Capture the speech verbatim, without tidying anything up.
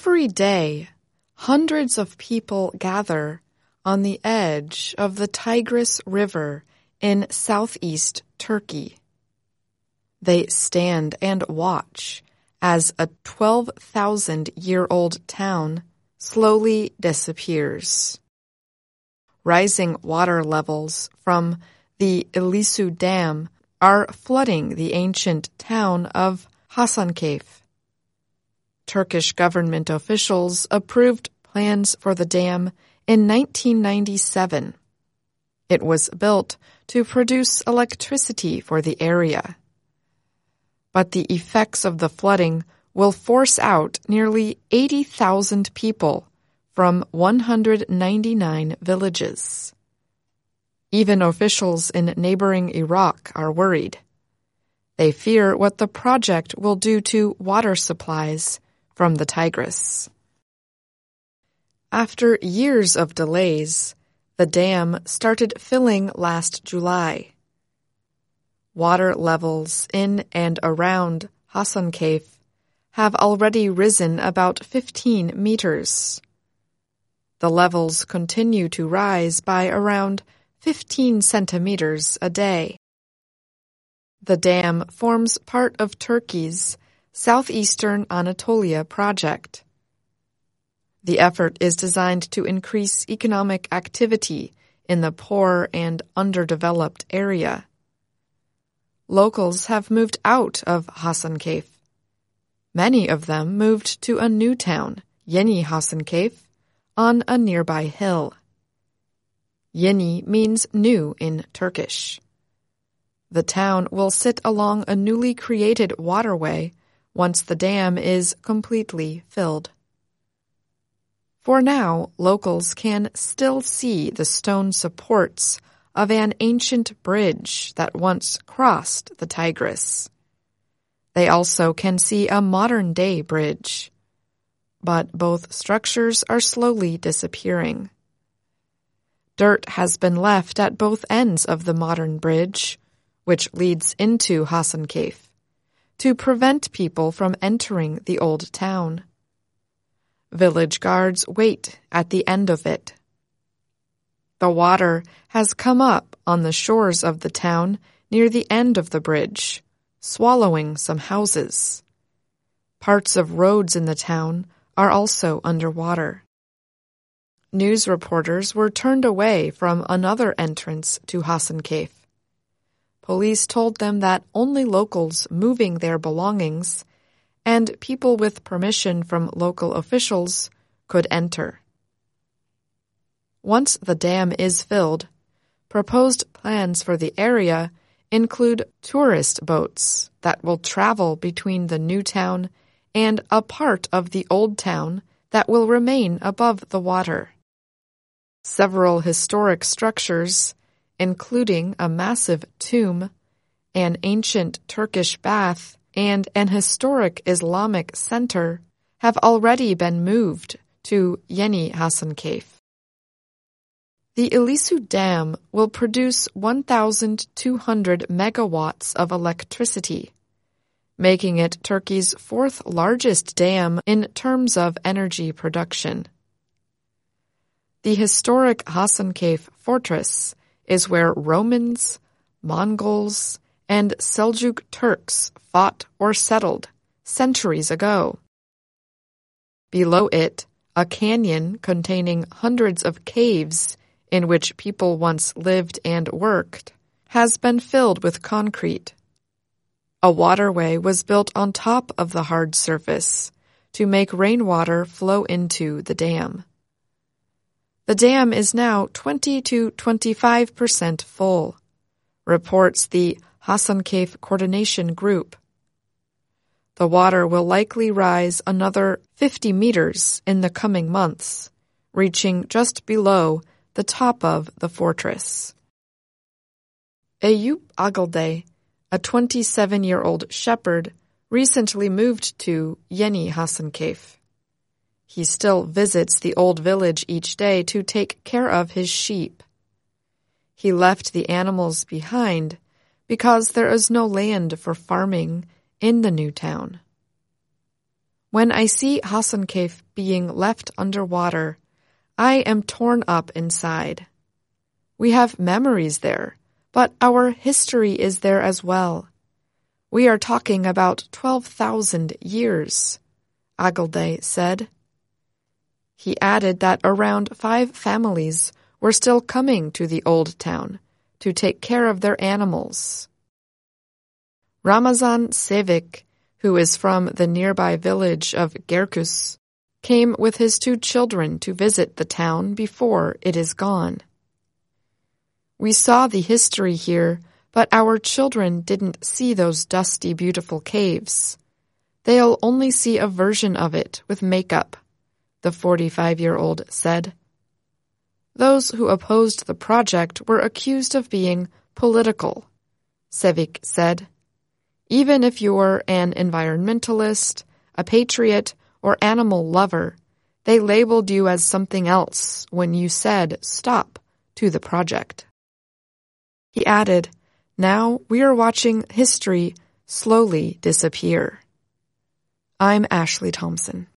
Every day, hundreds of people gather on the edge of the Tigris River in southeast Turkey. They stand and watch as a twelve thousand year old town slowly disappears. Rising water levels from the Ilisu Dam are flooding the ancient town of Hasankeyf. Turkish government officials approved plans for the dam in nineteen ninety-seven. It was built to produce electricity for the area. But the effects of the flooding will force out nearly eighty thousand people from one hundred ninety-nine villages. Even officials in neighboring Iraq are worried. They fear what the project will do to water supplies from the Tigris. After years of delays, the dam started filling last July. Water levels in and around Hasankeyf have already risen about fifteen meters. The levels continue to rise by around fifteen centimeters a day. The dam forms part of Turkey's Southeastern Anatolia project. The effort is designed to increase economic activity in the poor and underdeveloped area. Locals have moved out of Hasankeyf. Many of them moved to a new town, Yeni Hasankeyf, on a nearby hill. Yeni means new in Turkish. The town will sit along a newly created waterway once the dam is completely filled. For now, locals can still see the stone supports of an ancient bridge that once crossed the Tigris. They also can see a modern-day bridge, but both structures are slowly disappearing. Dirt has been left at both ends of the modern bridge, which leads into Hasankeyf, to prevent people from entering the old town. Village guards wait at the end of it. The water has come up on the shores of the town near the end of the bridge, swallowing some houses. Parts of roads in the town are also underwater. News reporters were turned away from another entrance to Hasankeyf. Police told them that only locals moving their belongings and people with permission from local officials could enter. Once the dam is filled, proposed plans for the area include tourist boats that will travel between the new town and a part of the old town that will remain above the water. Several historic structures, including a massive tomb, an ancient Turkish bath, and an historic Islamic center, have already been moved to Yeni Hasankeyf. The Ilisu Dam will produce one thousand two hundred megawatts of electricity, making it Turkey's fourth largest dam in terms of energy production. The historic Hasankeyf fortress is where Romans, Mongols, and Seljuk Turks fought or settled centuries ago. Below it, a canyon containing hundreds of caves in which people once lived and worked has been filled with concrete. A waterway was built on top of the hard surface to make rainwater flow into the dam. The dam is now twenty to twenty-five percent full, reports the Hasankeyf Coordination Group. The water will likely rise another fifty meters in the coming months, reaching just below the top of the fortress. Eyüp Agilde, a twenty-seven-year-old shepherd, recently moved to Yeni Hasankeyf. He still visits the old village each day to take care of his sheep. He left the animals behind because there is no land for farming in the new town. When I see Hasankeyf being left underwater, I am torn up inside. We have memories there, but our history is there as well. We are talking about twelve thousand years, Agilde said. He added that around five families were still coming to the old town to take care of their animals. Ramazan Sevik, who is from the nearby village of Gerkus, came with his two children to visit the town before it is gone. We saw the history here, but our children didn't see those dusty, beautiful caves. They'll only see a version of it with makeup, the forty-five-year-old said. Those who opposed the project were accused of being political, Sevik said. Even if you're an environmentalist, a patriot, or animal lover, they labeled you as something else when you said stop to the project. He added, now we are watching history slowly disappear. I'm Ashley Thompson.